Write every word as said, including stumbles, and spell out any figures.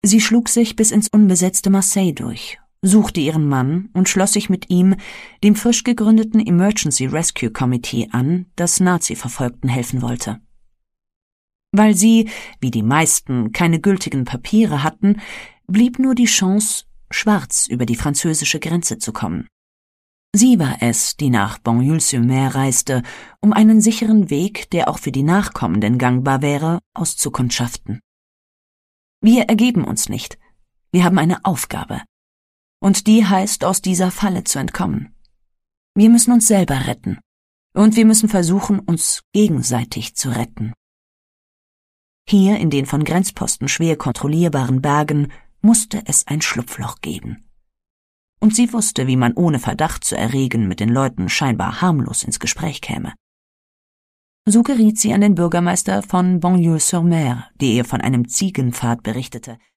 Sie schlug sich bis ins unbesetzte Marseille durch, suchte ihren Mann und schloss sich mit ihm dem frisch gegründeten Emergency Rescue Committee an, das Nazi-Verfolgten helfen wollte. Weil sie, wie die meisten, keine gültigen Papiere hatten, blieb nur die Chance, schwarz über die französische Grenze zu kommen. Sie war es, die nach Boneuil-sur-Mer reiste, um einen sicheren Weg, der auch für die Nachkommenden gangbar wäre, auszukundschaften. Wir ergeben uns nicht. Wir haben eine Aufgabe. Und die heißt, aus dieser Falle zu entkommen. Wir müssen uns selber retten. Und wir müssen versuchen, uns gegenseitig zu retten. Hier in den von Grenzposten schwer kontrollierbaren Bergen musste es ein Schlupfloch geben. Und sie wusste, wie man ohne Verdacht zu erregen mit den Leuten scheinbar harmlos ins Gespräch käme. So geriet sie an den Bürgermeister von Boneuil-sur-Mer, der ihr von einem Ziegenpfad berichtete,